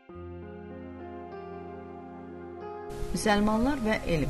Müsəlmanlar və elm.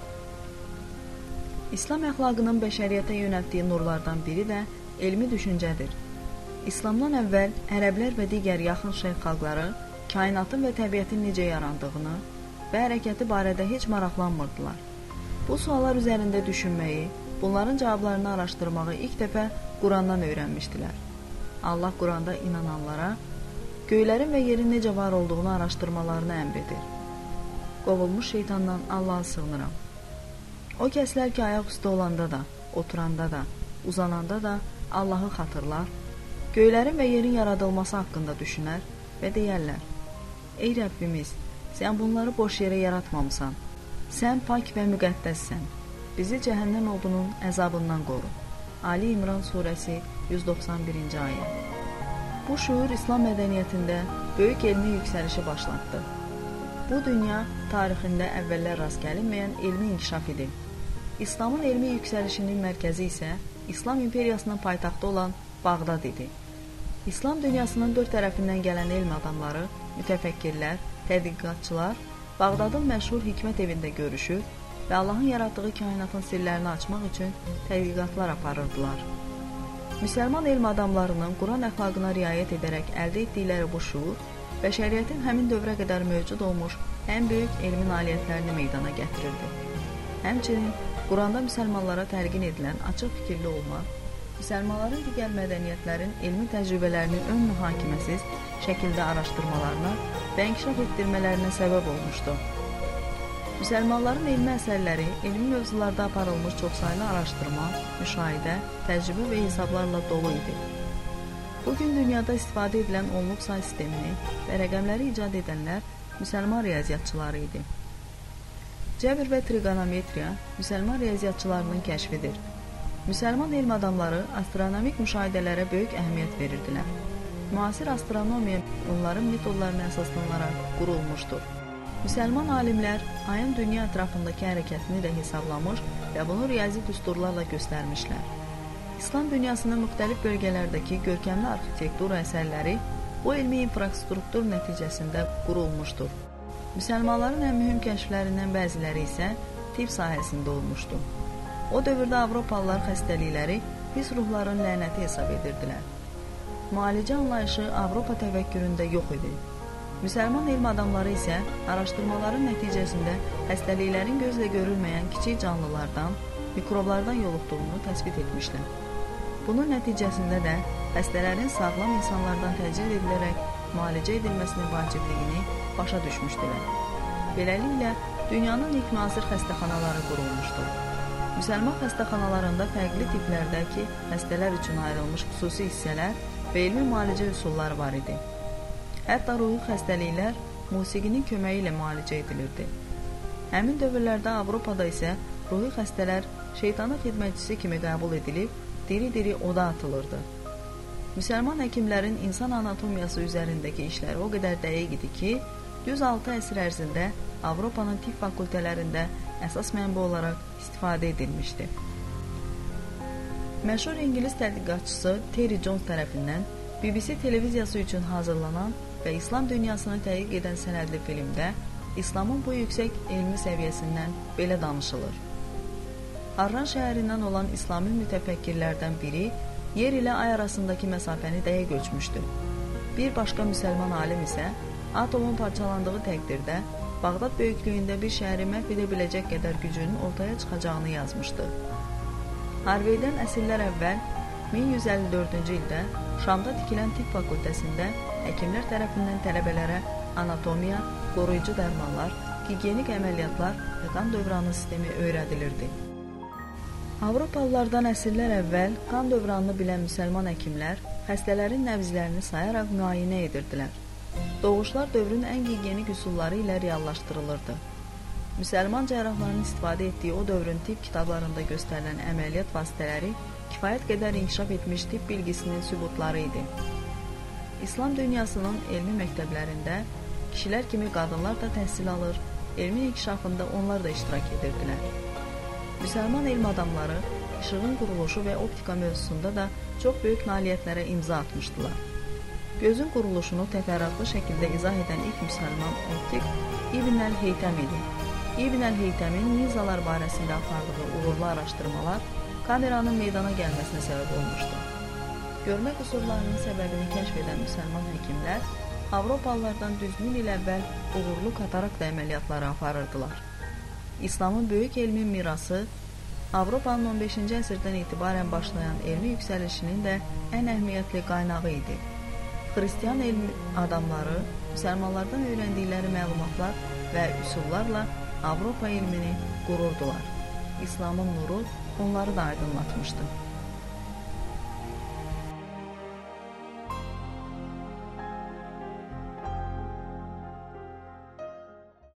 İslam əxlaqının bəşəriyyətə yönəltdiyi nurlardan biri də elmi düşüncədir. İslamdan əvvəl ərəblər və digər yaxın şərq xalqları kainatın və təbiətin necə yarandığını və hərəkəti barədə heç maraqlanmırdılar. Bu suallar üzərində düşünməyi, bunların cavablarını araşdırmağı ilk dəfə Qurandan öyrənmişdilər. Allah Quranda inananlara göylərin və yerin necə var olduğunu araşdırmalarını əmr edir. Qovulmuş şeytandan Allaha sığınıram. O kəslər ki, ayaq üstə olanda da, oturanda da, uzananda da Allahı xatırlar, göylərin və yerin yaradılması haqqında düşünər və deyərlər: Ey Rəbbimiz, sən bunları boş yerə yaratmamısan. Sən pak və müqəddəssən. Bizi cəhənnəm odunun əzabından qoru. Ali İmran surəsi 191-ci ayə. Bu şuur İslam mədəniyyətində böyük elmi yüksəlişi başlatdı. Bu dünya tarixində əvvəllər rast gəlinməyən elmi inkişaf idi. İslamın elmi yüksəlişinin mərkəzi isə İslam imperiyasının paytaxtı olan Bağdad idi. İslam dünyasının dörd tərəfindən gələn elm adamları, mütəfəkkirlər, tədqiqatçılar Bağdadın məşhur hikmət evində görüşür və Allahın yaratdığı kainatın sirlərini açmaq üçün tədqiqatlar aparırdılar. Müsəlman elm adamlarının Quran əxlaqına riayət edərək əldə etdikləri bu şuur, bəşəriyyətin həmin dövrə qədər mövcud olmuş ən böyük elmi nailiyyətlərini meydana gətirirdi. Həmçinin Quranda müsəlmanlara təlqin edilən açıq fikirli olmaq, müsəlmanların digər mədəniyyətlərin elmi təcrübələrini ön mühakiməsiz şəkildə araşdırmalarına və inkişaf etdirmələrinə səbəb olmuşdu. Müsəlmanların elmi əsərləri elmi mövzularda aparılmış çoxsaylı araşdırma, müşahidə, təcrübə və hesablarla dolu idi. Bugün dünyada istifadə edilən onluq say sistemini və rəqəmləri icad edənlər müsəlman riyaziyyatçıları idi. Cəbr və trigonometriya müsəlman riyaziyyatçılarının kəşfidir. Müsəlman elm adamları astronomik müşahidələrə böyük əhəmiyyət verirdilər. Müasir astronomiya onların metodlarına əsaslanaraq qurulmuşdur. Müsəlman alimlər ayın dünya ətrafındakı hərəkətini də hesablamış və bunu riyazi düsturlarla göstərmişlər. İslam dünyasının müxtəlif bölgələrdəki görkəmli arxitektura əsərləri bu elmi infrastruktur nəticəsində qurulmuşdur. Müsəlmanların ən mühüm kəşflərindən bəziləri isə tibb sahəsində olmuşdu. O dövrdə Avropalılar xəstəlikləri pis ruhların lənəti hesab edirdilər. Müalicə anlayışı Avropa təfəkküründə yox idi. Müsəlman elm adamları isə araşdırmaların nəticəsində xəstəliklərin gözlə görülməyən kiçik canlılardan, mikroblardan yoluxduğunu təsbit etmişlər. Bunun nəticəsində də xəstələrin sağlam insanlardan təcrid edilərək müalicə edilməsinin vacibliyini başa düşmüşdülər. Beləliklə, dünyanın ilk müasir xəstəxanaları qurulmuşdur. Müsəlman xəstəxanalarında fərqli tiplərdəki xəstələr üçün ayrılmış xüsusi hissələr və elmi müalicə üsulları var idi. Hətta ruhi xəstəliklər musiqinin köməyi ilə müalicə edilirdi. Həmin dövrlərdə Avropada isə ruhi xəstələr şeytanın xidmətçisi kimi qəbul edilib, diri-diri oda atılırdı. Müsəlman həkimlərin insan anatomiyası üzərindəki işləri o qədər dəqiq idi ki, düz 6 əsr ərzində Avropanın tibb fakültələrində əsas mənbə olaraq istifadə edilmişdi. Məşhur İngilis tədqiqatçısı Terry Jones tərəfindən BBC televiziyası üçün hazırlanan və İslam dünyasını tədqiq edən sənədli filmdə İslamın bu yüksək elmi səviyyəsindən belə danışılır. Harran şəhərindən olan İslami mütəfəkkirlərdən biri yer ilə ay arasındakı məsafəni dəqiq ölçmüşdü. Bir başqa müsəlman alim isə atomun parçalandığı təqdirdə Bağdad böyüklüyündə bir şəhəri məhv edə biləcək qədər gücünün ortaya çıxacağını yazmışdı. Harveydən əsrlər əvvəl 1154-cü ildə Şamda tikilən tibb fakültəsində həkimlər tərəfindən tələbələrə anatomiya, qoruyucu dərmanlar, gigiyenik əməliyyatlar və qan dövranı sistemi öyrədilirdi. Avropalılardan əsrlər əvvəl qan dövranını bilən müsəlman həkimlər xəstələrin nəbzlərini sayaraq müayinə edirdilər. Doğuşlar dövrün ən gigiyenik üsulları ilə reallaşdırılırdı. Müsəlman cərrahların istifadə etdiyi o dövrün tibb kitablarında göstərilən əməliyyat vasitələri kifayət qədər inkişaf etmiş tibb bilgisinin sübutları idi. İslam dünyasının elmi məktəblərində kişilər kimi qadınlar da təhsil alır, elmi inkişafında onlar da iştirak edirdilər. Müsəlman elm adamları işığın quruluşu və optika mövzusunda da çox böyük nailiyyətlərə imza atmışdılar. Gözün quruluşunu təfərrüatlı şəkildə izah edən ilk müsəlman optik İbn əl-Heytəm idi. İbn əl-Heytəmin linzalar barəsində apardığı uğurlu araşdırmalar kameranın meydana gəlməsinə səbəb olmuşdu. Görmə qüsurlarının səbəbini kəşf edən müsəlman həkimlər Avropalılardan düz 1000 il əvvəl uğurlu katarakt əməliyyatları aparırdılar. İslamın böyük elmi mirası Avropanın 15-ci əsrdən etibarən başlayan elmi yüksəlişinin də ən əhəmiyyətli qaynağı idi. Xristian elmi adamları müsəlmanlardan öyrəndikləri məlumatlar və üsullarla Avropa elmini qururdular. İslamın nuru onları da aydınlatmışdı.